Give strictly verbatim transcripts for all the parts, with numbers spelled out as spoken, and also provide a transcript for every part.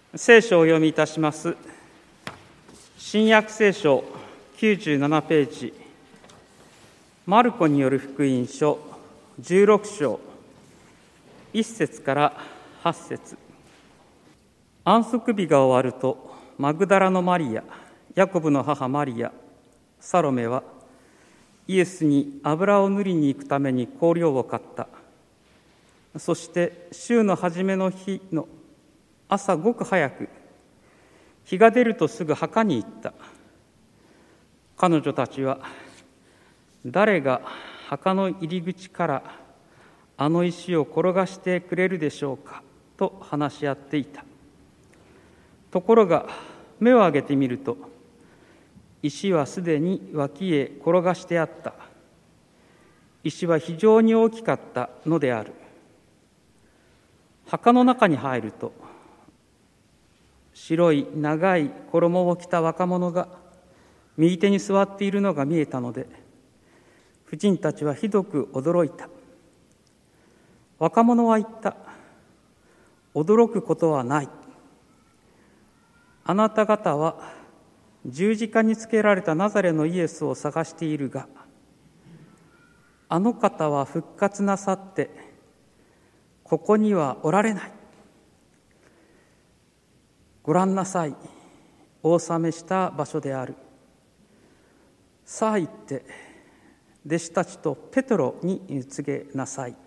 聖書をお読みいたします。新約聖書きゅうじゅうななページ、マルコによる福音書じゅうろく章いっ節からはち節。安息日が終わると、マグダラのマリア、ヤコブの母マリア、サロメはイエスに油を塗りに行くために香料を買った。そして週の初めの日の朝ごく早く、日が出るとすぐ墓に行った。彼女たちは、誰が墓の入り口からあの石を転がしてくれるでしょうかと話し合っていた。ところが目を上げてみると、石はすでに脇へ転がしてあった。石は非常に大きかったのである。墓の中に入ると、白い長い衣を着た若者が右手に座っているのが見えたので、婦人たちはひどく驚いた。若者は言った。驚くことはない。あなた方は十字架につけられたナザレのイエスを探しているが、あの方は復活なさって、ここにはおられない。ご覧なさい。お納めした場所である。さあ行って、弟子たちとペトロに告げなさい。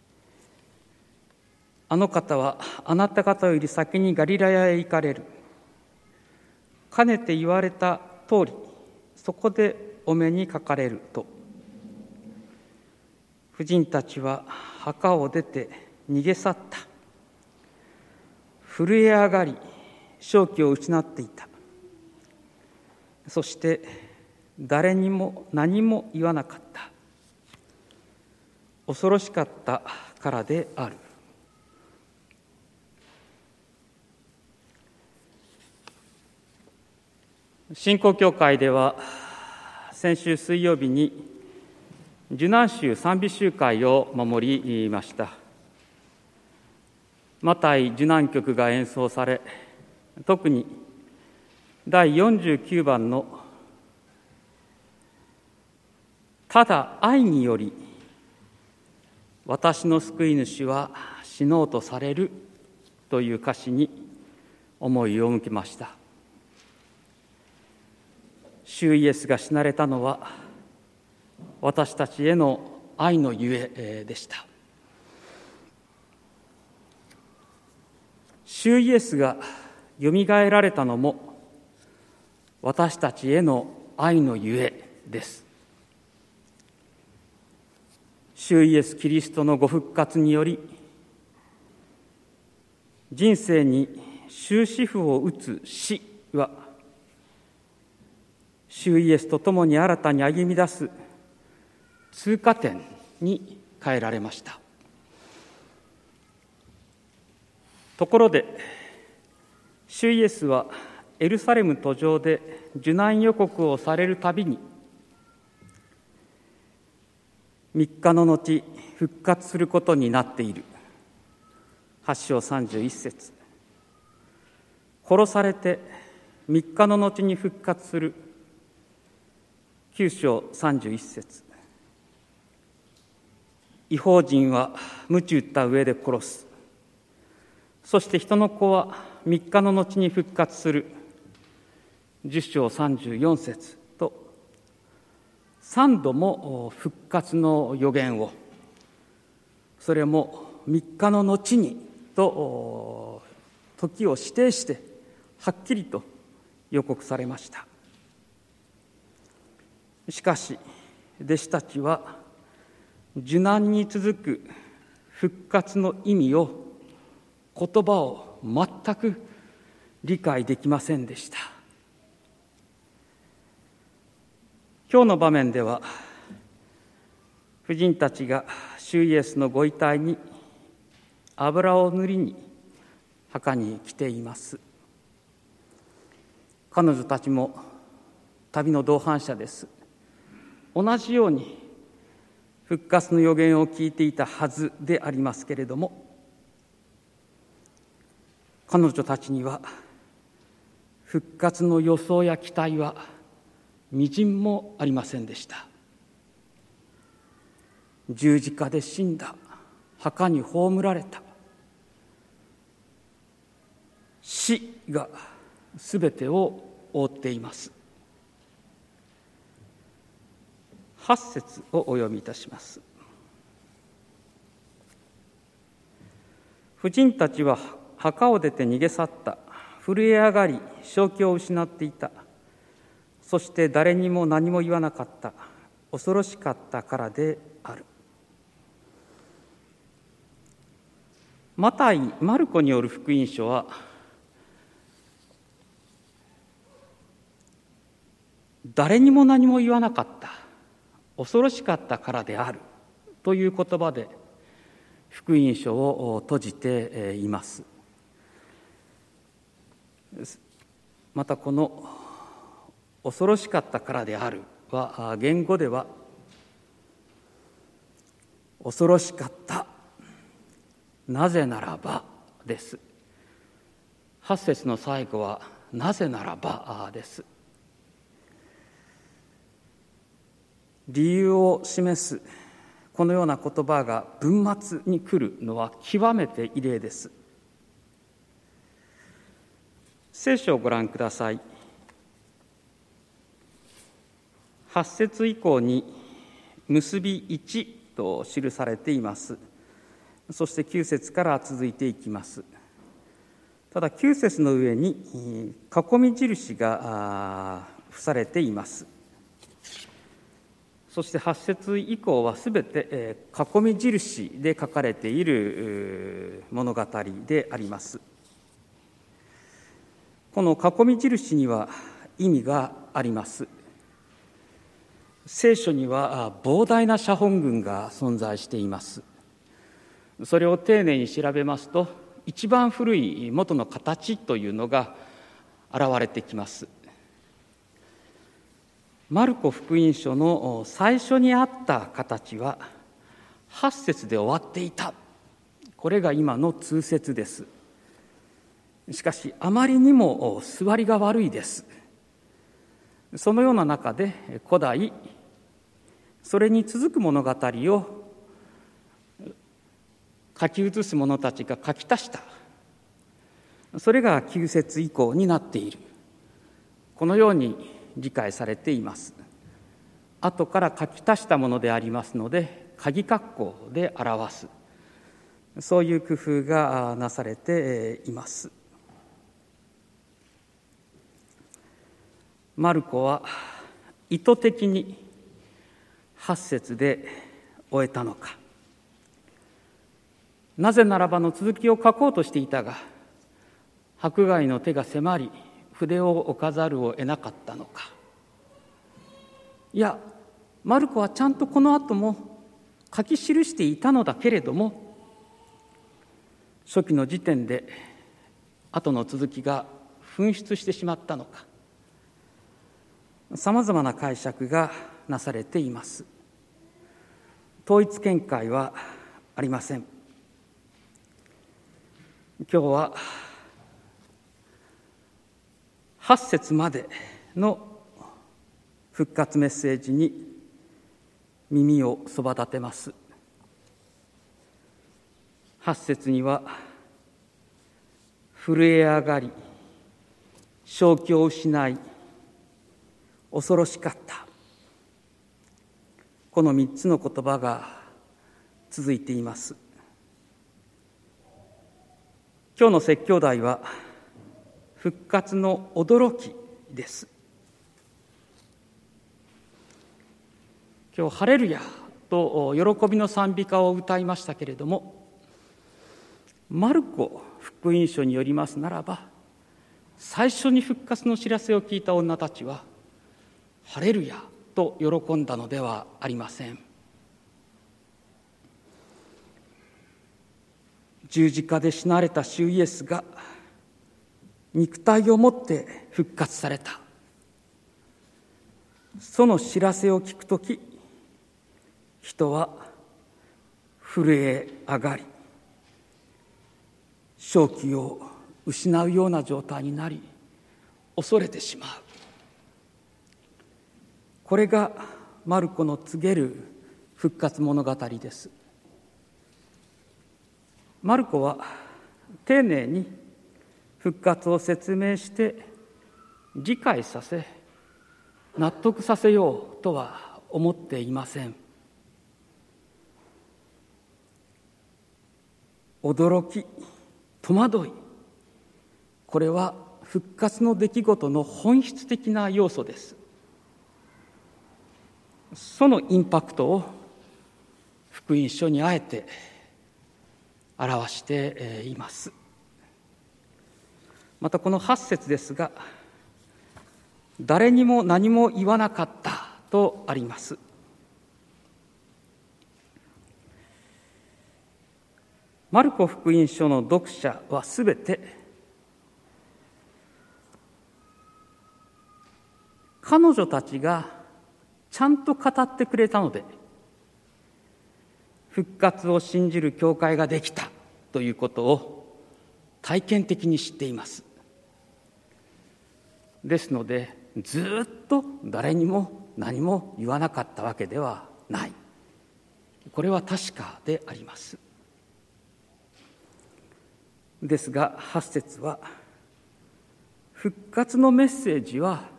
あの方はあなた方より先にガリラヤへ行かれる。かねて言われた通り、そこでお目にかかれると。婦人たちは墓を出て逃げ去った。震え上がり、正気を失っていた。そして誰にも何も言わなかった。恐ろしかったからである。新興教会では先週水曜日に受難週賛美集会を守りました。マタイ受難曲が演奏され、特にだいよんじゅうきゅうばんのただ愛により私の救い主は死のうとされるという歌詞に思いを向けました。主イエスが死なれたのは私たちへの愛のゆえでした。主イエスがよみがえられたのも私たちへの愛のゆえです。主イエスキリストのご復活により、人生に終止符を打つ死は、主イエスと共に新たに歩み出す通過点に変えられました。ところで、主イエスはエルサレム途上で受難予告をされるたびに、みっかの後復活することになっている。はち章さんじゅういち節。殺されてみっかの後に復活する。きゅう章さんじゅういち節。異邦人は鞭打った上で殺す。そして人の子はみっかの後に復活する。じゅっ章さんじゅうよん節と、三度も復活の予言を、それもみっかの後にと時を指定してはっきりと予告されました。しかし弟子たちは受難に続く復活の意味を、言葉を全く理解できませんでした。今日の場面では、婦人たちが主イエスのご遺体に油を塗りに墓に来ています。彼女たちも旅の同伴者です。同じように復活の予言を聞いていたはずでありますけれども、 彼女たちには復活の予想や期待はみじんもありませんでした。十字架で死んだ、墓に葬られた、死がすべてを覆っています。八節をお読みいたします。婦人たちは墓を出て逃げ去った。震え上がり正気を失っていた。そして誰にも何も言わなかった。恐ろしかったからである。マタイ、マルコによる福音書は誰にも何も言わなかった、恐ろしかったからであるという言葉で福音書を閉じています。またこの恐ろしかったからであるは言語では恐ろしかったなぜならばです。八節の最後はなぜならばです。理由を示すこのような言葉が文末に来るのは極めて異例です。聖書をご覧ください。八節以降に結びいちと記されています。そしてきゅう節から続いていきます。ただきゅう節の上に囲み印が付されています。そしてはち節以降はすべて囲み印で書かれている物語であります。この囲み印には意味があります。聖書には膨大な写本群が存在しています。それを丁寧に調べますと、一番古い元の形というのが現れてきます。マルコ福音書の最初にあった形ははち節で終わっていた。これが今の通節です。しかしあまりにも座りが悪いです。そのような中で古代それに続く物語を書き写す者たちが書き足した。それがきゅう節以降になっている。このように理解されています。後から書き足したものでありますので、鍵括弧で表す。そういう工夫がなされています。マルコは意図的にはち節で終えたのか。なぜならばの続きを書こうとしていたが、迫害の手が迫り、筆を置かざるを得なかったのか。いや、マルコはちゃんとこの後も書き記していたのだけれども、初期の時点で後の続きが紛失してしまったのか。さまざまな解釈がなされています。統一見解はありません。今日ははち節までの復活メッセージに耳をそば立てます。はち節には震え上がり、正気を失い、恐ろしかった。この三つの言葉が続いています。今日の説教題は復活の驚きです。今日ハレルヤと喜びの賛美歌を歌いましたけれども、マルコ福音書によりますならば、最初に復活の知らせを聞いた女たちはハレルヤと喜んだのではありません。十字架で死なわれた主イエスが肉体をもって復活された。その知らせを聞くとき、人は震え上がり、正気を失うような状態になり、恐れてしまう。これがマルコの告げる復活物語です。マルコは丁寧に復活を説明して理解させ、納得させようとは思っていません。驚き、戸惑い、これは復活の出来事の本質的な要素です。そのインパクトを福音書にあえて表しています。またこのはち節ですが、誰にも何も言わなかったとあります。マルコ福音書の読者はすべて彼女たちがちゃんと語ってくれたので、復活を信じる教会ができたということを体験的に知っています。ですので、ずっと誰にも何も言わなかったわけではない。これは確かであります。ですが、はち節は、復活のメッセージは、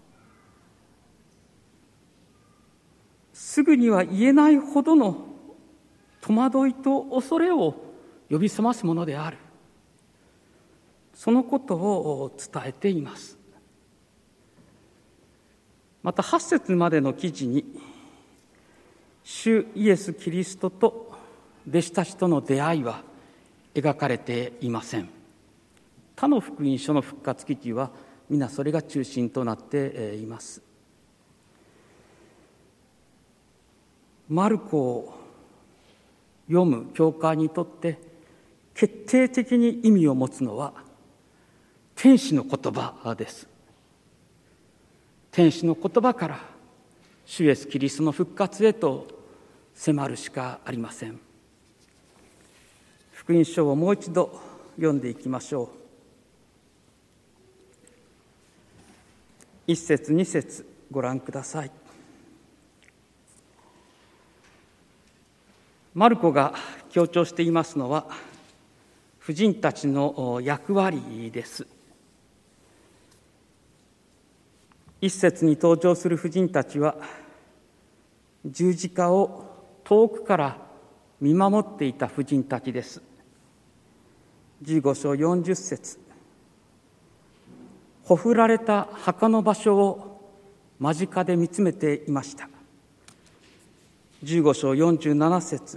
すぐには言えないほどの戸惑いと恐れを呼び覚ますものである。そのことを伝えています。またはち節までの記事に、主イエス・キリストと弟子たちとの出会いは描かれていません。他の福音書の復活記事は皆それが中心となっています。マルコを読む教会にとって決定的に意味を持つのは天使の言葉です。天使の言葉から主イエスキリストの復活へと迫るしかありません。福音書をもう一度読んでいきましょう。一節二節ご覧ください。マルコが強調していますのは婦人たちの役割です。一節に登場する婦人たちは十字架を遠くから見守っていた婦人たちです。じゅうご章よんじゅっ節、ほふられた墓の場所を間近で見つめていました。じゅうご章よんじゅうなな節、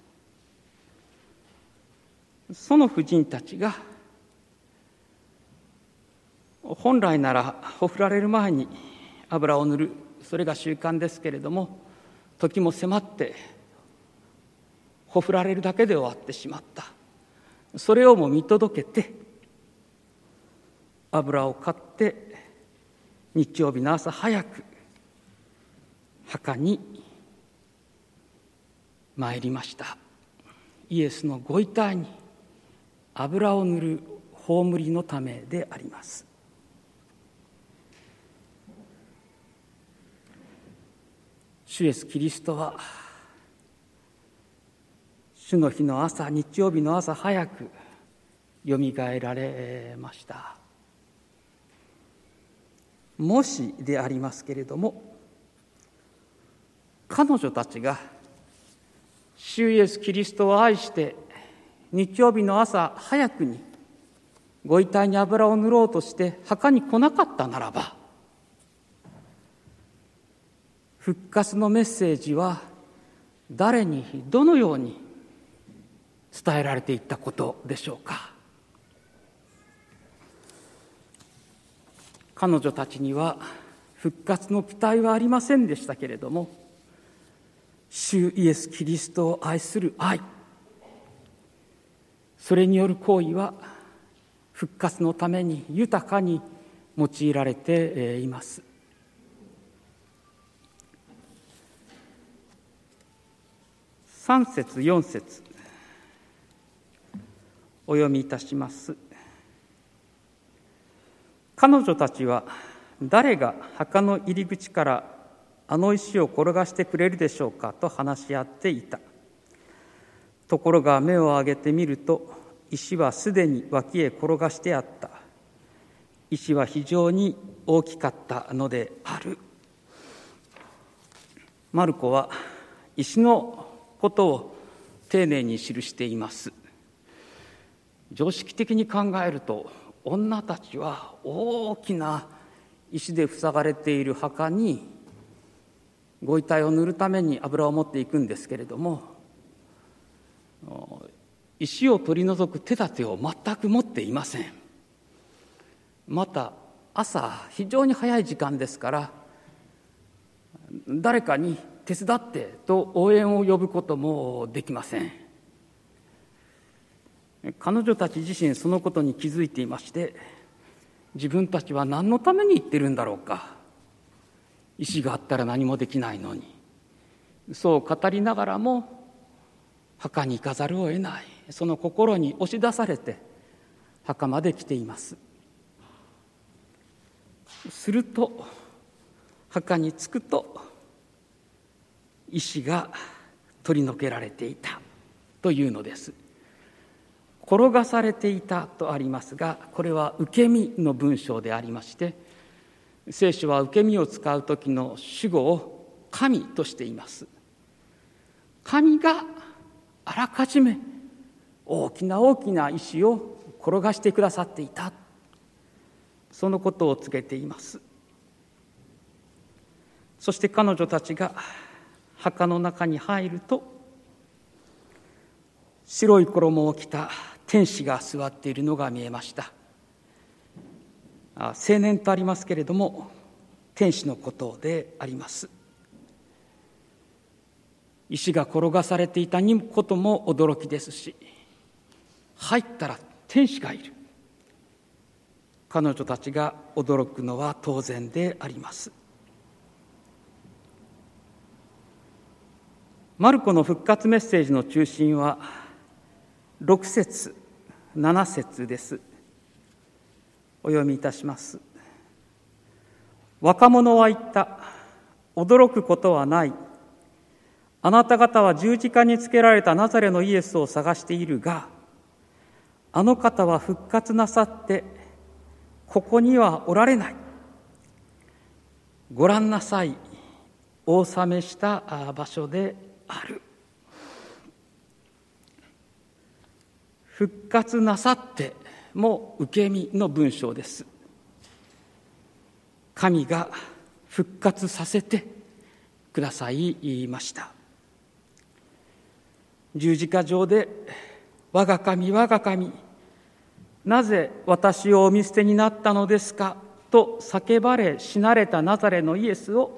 その婦人たちが本来ならほふられる前に油を塗る、それが習慣ですけれども、時も迫ってほふられるだけで終わってしまった。それをも見届けて油を買って日曜日の朝早く墓に参りました。イエスのご遺体に油を塗る葬りのためであります。主イエスキリストは主の日の朝、日曜日の朝早くよみがえられました。もしでありますけれども、彼女たちが主イエスキリストを愛して日曜日の朝早くにご遺体に油を塗ろうとして墓に来なかったならば、復活のメッセージは誰にどのように伝えられていったことでしょうか。彼女たちには復活の期待はありませんでしたけれども、主イエスキリストを愛する愛、それによる行為は復活のために豊かに用いられています。さん節よん節お読みいたします。 彼女たちは誰が墓の入り口からあの石を転がしてくれるでしょうかと話し合っていた。ところが目を上げてみると、石はすでに脇へ転がしてあった。石は非常に大きかったのである。マルコは石のことを丁寧に記しています。常識的に考えると、女たちは大きな石で塞がれている墓にご遺体を塗るために油を持っていくんですけれども、石を取り除く手立てを全く持っていません。また朝非常に早い時間ですから、誰かに手伝ってと応援を呼ぶこともできません。彼女たち自身そのことに気づいていまして、自分たちは何のために行ってるんだろうか。石があったら何もできないのに。そう語りながらも墓に行かざるを得ない、その心に押し出されて墓まで来ています。すると墓に着くと石が取り除けられていたというのです。転がされていたとありますが、これは受け身の文章でありまして、聖書は受け身を使う時の主語を神としています。神があらかじめ大きな大きな石を転がしてくださっていた、そのことを告げています。そして彼女たちが墓の中に入ると、白い衣を着た天使が座っているのが見えました。青年とありますけれども、天使のことであります。石が転がされていたことも驚きですし、入ったら天使がいる。彼女たちが驚くのは当然であります。マルコの復活メッセージの中心はろく節なな節です。お読みいたします。若者は言った。驚くことはない。あなた方は十字架につけられたナザレのイエスを探しているが、あの方は復活なさってここにはおられない。ご覧なさい。お納めした場所である。復活なさっても受け身の文章です。神が復活させてくださいました。十字架上で、我が神我が神、なぜ私をお見捨てになったのですかと叫ばれ死なれたナザレのイエスを、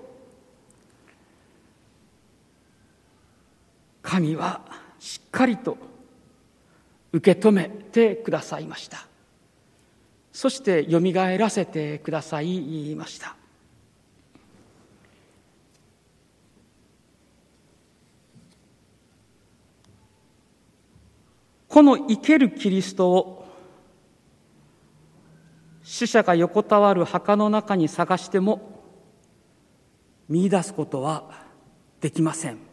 神はしっかりと受け止めてくださいました。そしてよみがえらせてくださいました。この生けるキリストを死者が横たわる墓の中に探しても見出すことはできません。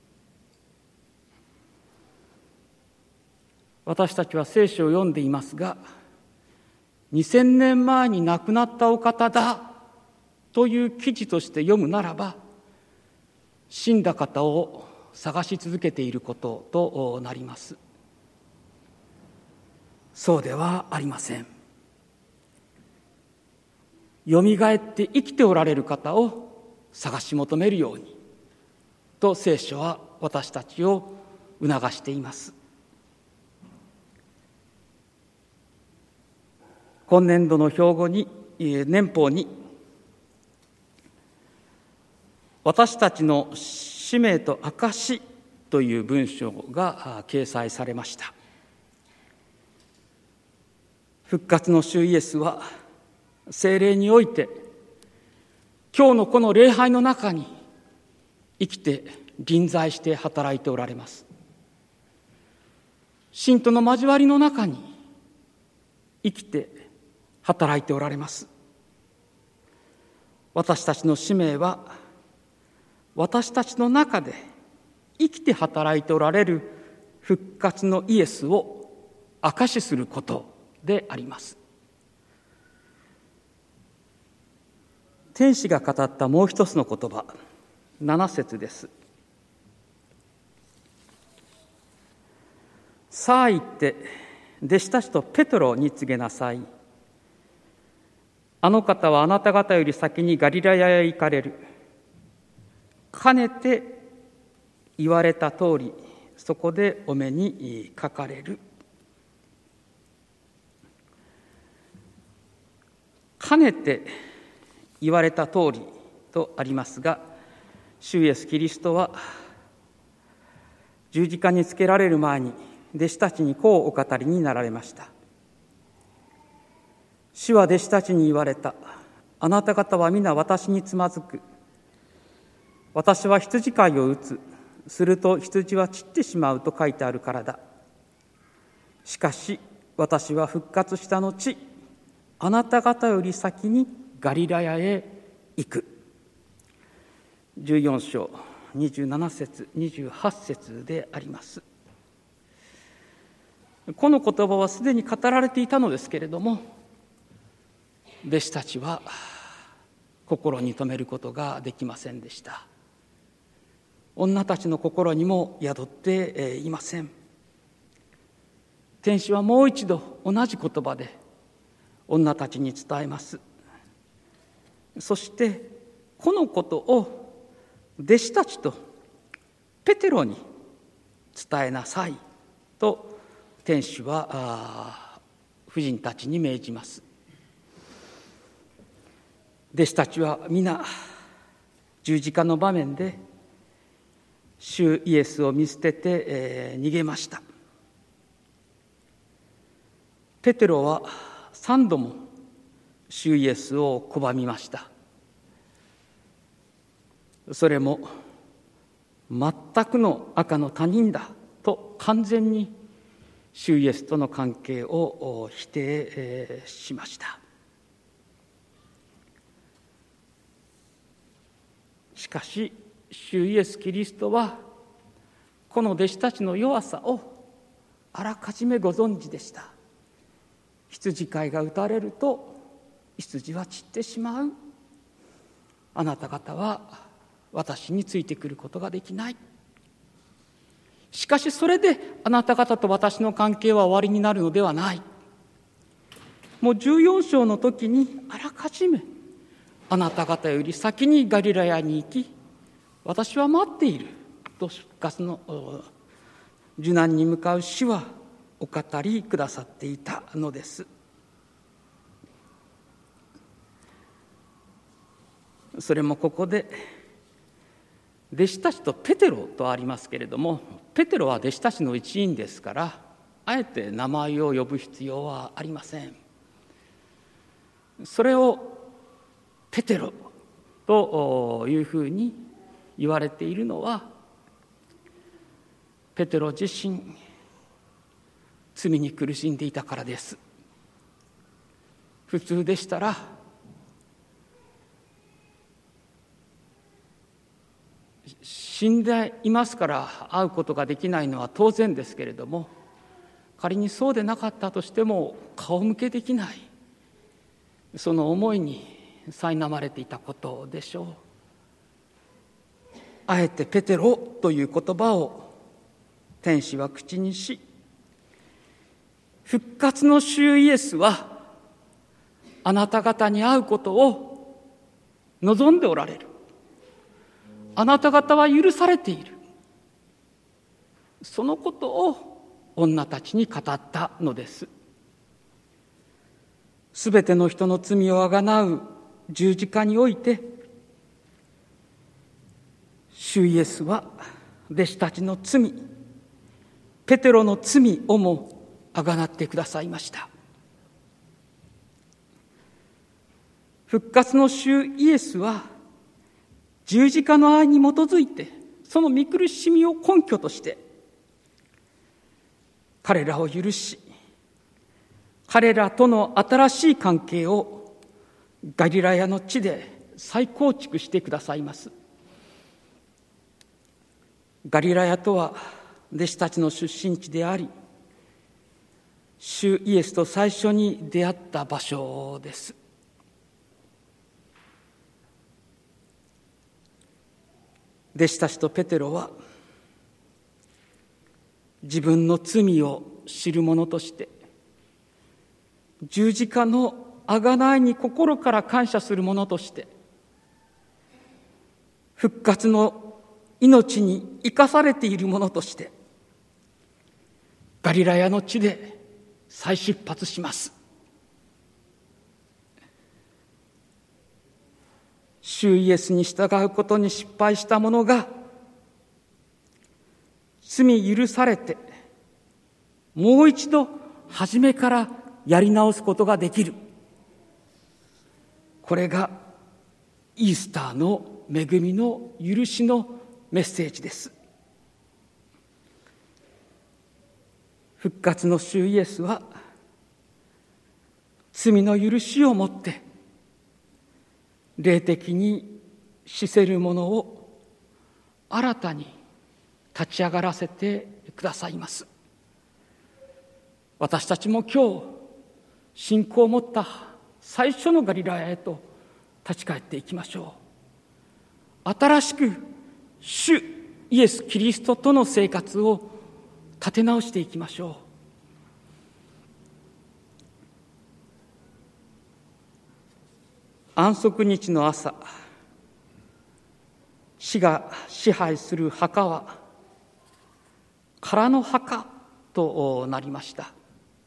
私たちは聖書を読んでいますが、にせんねんまえに亡くなったお方だという記事として読むならば、死んだ方を探し続けていることとなります。そうではありません。よみがえって生きておられる方を探し求めるようにと聖書は私たちを促しています。今年度の標語に、年報に、私たちの使命と証という文章が掲載されました。復活の主イエスは聖霊において今日のこの礼拝の中に生きて臨在して働いておられます。信徒の交わりの中に生きて働いておられます。 私たちの使命は、私たちの中で生きて働いておられる復活のイエスを証しすることであります。天使が語ったもう一つの言葉、なな節です。さあ行って弟子たちとペトロに告げなさい。あの方はあなた方より先にガリラヤへ行かれる。かねて言われた通り、そこでお目にかかれる。かねて言われた通りとありますが、主イエスキリストは十字架につけられる前に弟子たちにこうお語りになられました。主は弟子たちに言われた。あなた方は皆私につまずく。私は羊飼いを打つ。すると羊は散ってしまうと書いてあるからだ。しかし私は復活した後、あなた方より先にガリラヤへ行く。じゅうよん章にじゅうなな節にじゅうはち節であります。この言葉はすでに語られていたのですけれども、弟子たちは心に留めることができませんでした。女たちの心にも宿っていません。天使はもう一度同じ言葉で女たちに伝えます。そしてこのことを弟子たちとペテロに伝えなさいと天使は婦人たちに命じます。弟子たちは皆十字架の場面で主イエスを見捨てて、えー、逃げました。ペテロは三度も主イエスを拒みました。それも全くの赤の他人だと完全に主イエスとの関係を否定しました。しかし主イエスキリストはこの弟子たちの弱さをあらかじめご存知でした。羊飼いが打たれると羊は散ってしまう。あなた方は私についてくることができない。しかしそれであなた方と私の関係は終わりになるのではない。もうじゅうよん章の時にあらかじめあなた方より先にガリラヤに行き、私は待っていると復活の受難に向かう主はお語りくださっていたのです。それもここで弟子たちとペテロとありますけれども、ペテロは弟子たちの一員ですから、あえて名前を呼ぶ必要はありません。それをペテロというふうに言われているのは、ペテロ自身罪に苦しんでいたからです。普通でしたら死んでいますから会うことができないのは当然ですけれども、仮にそうでなかったとしても顔向けできない、その思いに苛まれていたことでしょう。あえてペテロという言葉を天使は口にし、復活の主イエスはあなた方に会うことを望んでおられる。あなた方は許されている。そのことを女たちに語ったのです。すべての人の罪をあがなう十字架において、主イエスは弟子たちの罪、ペテロの罪をもあがなってくださいました。復活の主イエスは十字架の愛に基づいて、その御苦しみを根拠として彼らを許し、彼らとの新しい関係をガリラヤの地で再構築してくださいます。ガリラヤとは弟子たちの出身地であり、主イエスと最初に出会った場所です。弟子たちとペテロは自分の罪を知る者として十字架の贖いに心から感謝する者として復活の命に生かされている者としてガリラヤの地で再出発します。主イエスに従うことに失敗した者が罪許されてもう一度初めからやり直すことができる。これがイースターの恵みの許しのメッセージです。復活の主イエスは罪の許しをもって霊的に死せるものを新たに立ち上がらせてくださいます。私たちも今日信仰を持った最初のガリラヤへと立ち返っていきましょう。新しく主イエス・キリストとの生活を立て直していきましょう。安息日の朝、死が支配する墓は空の墓となりました。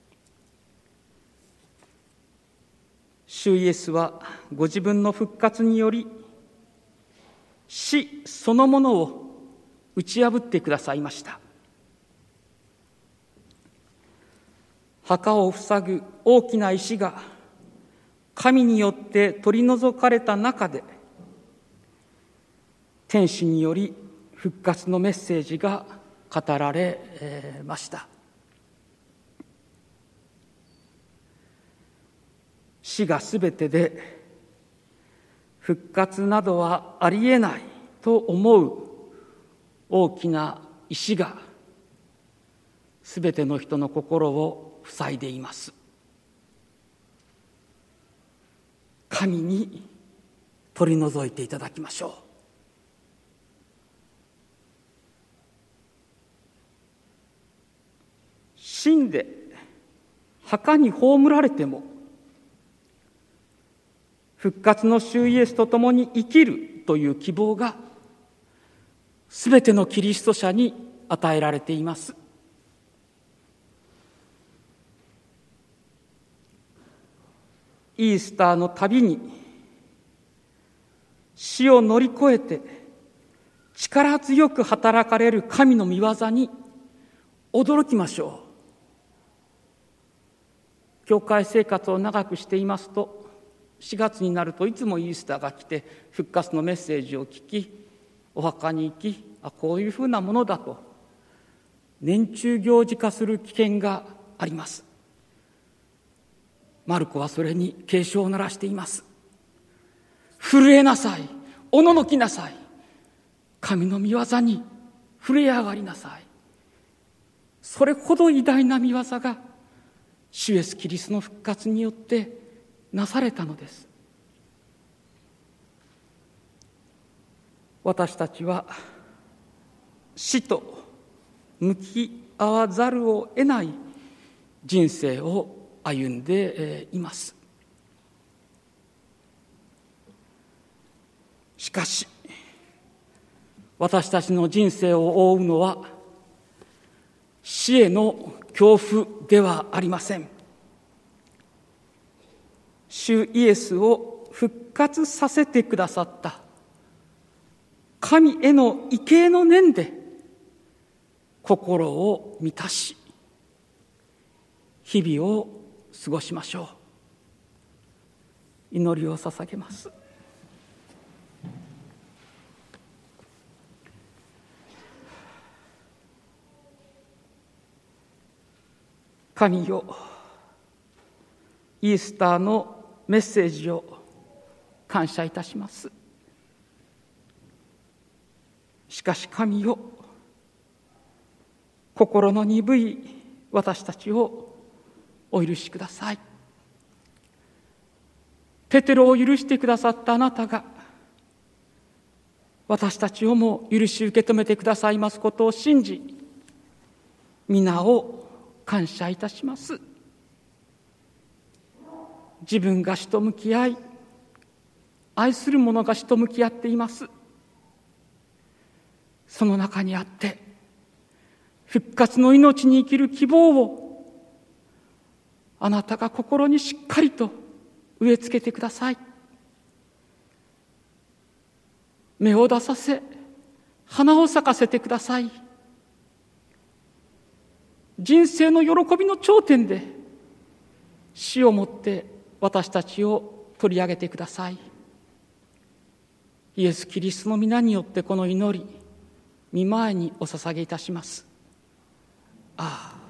主イエスはご自分の復活により死そのものを打ち破ってくださいました。墓を塞ぐ大きな石が神によって取り除かれた中で、天使により復活のメッセージが語られました。死がすべてで復活などはありえないと思う大きな石がすべての人の心を塞いでいます。神に取り除いていただきましょう。死んで墓に葬られても復活の主イエスと共に生きるという希望がすべてのキリスト者に与えられています。イースターのたびに死を乗り越えて力強く働かれる神の御業に驚きましょう。教会生活を長くしていますと、しがつになるといつもイースターが来て復活のメッセージを聞き、お墓に行き、あ、こういうふうなものだと年中行事化する危険があります。マルコはそれに警鐘を鳴らしています。震えなさい、おののきなさい、神の御業に震え上がりなさい。それほど偉大な御業が主イエスキリストの復活によってなされたのです。私たちは死と向き合わざるを得ない人生を歩んでいます。しかし私たちの人生を覆うのは死への恐怖ではありません。主イエスを復活させてくださった神への畏敬の念で心を満たし、日々を過ごしましょう。祈りを捧げます。神よ、イースターのメッセージを感謝いたします。しかし神よ、心の鈍い私たちをお許しください。ペテロを許してくださったあなたが、私たちをも許し受け止めてくださいますことを信じ、皆を感謝いたします。自分が死と向き合い、愛する者が死と向き合っています。その中にあって復活の命に生きる希望をあなたが心にしっかりと植え付けてください。芽を出させ、花を咲かせてください。人生の喜びの頂点で死をもって私たちを取り上げてください。イエス・キリストの皆によってこの祈り、御前にお捧げいたします。ああ。